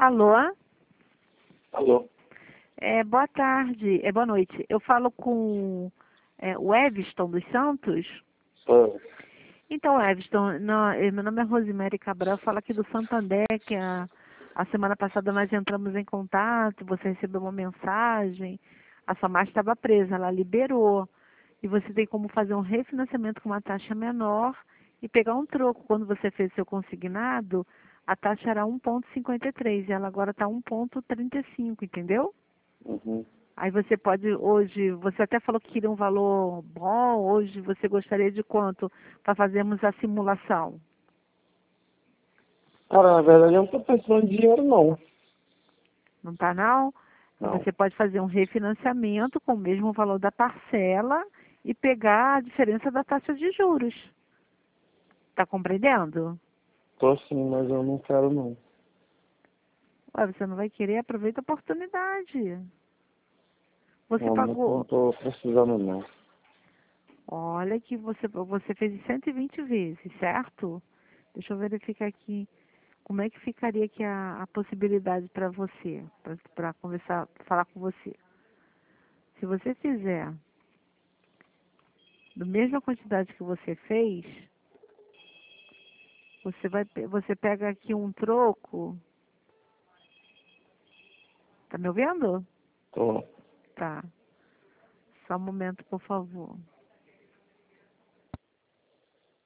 Alô? Alô? Boa tarde, boa noite. Eu falo com o Eviston dos Santos. Sou. Então, Eviston, meu nome é Rosemary Cabral, eu falo aqui do Santander, que a semana passada nós entramos em contato, você recebeu uma mensagem, a sua margem estava presa, ela liberou. E você tem como fazer um refinanciamento com uma taxa menor e pegar um troco. Quando você fez seu consignado, a taxa era 1,53 e ela agora está 1,35, entendeu? Uhum. Aí você pode hoje, você até falou que queria um valor bom, hoje você gostaria de quanto para fazermos a simulação? Cara, na verdade eu não tô pensando em dinheiro, não. Não tá não? Não. Você pode fazer um refinanciamento com o mesmo valor da parcela e pegar a diferença da taxa de juros. Tá compreendendo? Tô sim, mas eu não quero, não. Ué, você não vai querer, aproveita a oportunidade. Você Não, não pagou, tô precisando, não. olha que você fez em 120 vezes, certo? Deixa eu verificar aqui como é que ficaria aqui a possibilidade para você, para conversar, falar com você. Se você fizer da mesma quantidade que você fez, você pega aqui um troco. Tá me ouvindo? Tô. Tá. Só um momento, por favor.